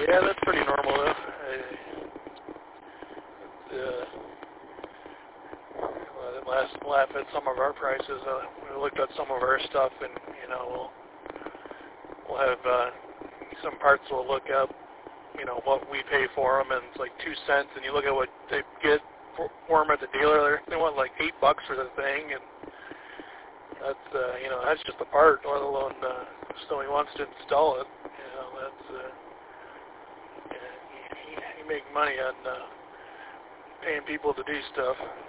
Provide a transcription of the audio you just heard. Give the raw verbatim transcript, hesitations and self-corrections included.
Yeah, that's pretty normal though. I, uh, well, it last laugh at some of our prices. Uh, we looked at some of our stuff, and you know, we'll we'll have uh, some parts we'll look up, you know, what we pay for them, and it's like two cents, and you look at what they get for, for them at the dealer, they want like eight bucks for the thing, and that's uh, you know, that's just a part, let alone uh, so he wants to install it. You know, that's uh, yeah, you, you make money on uh, paying people to do stuff.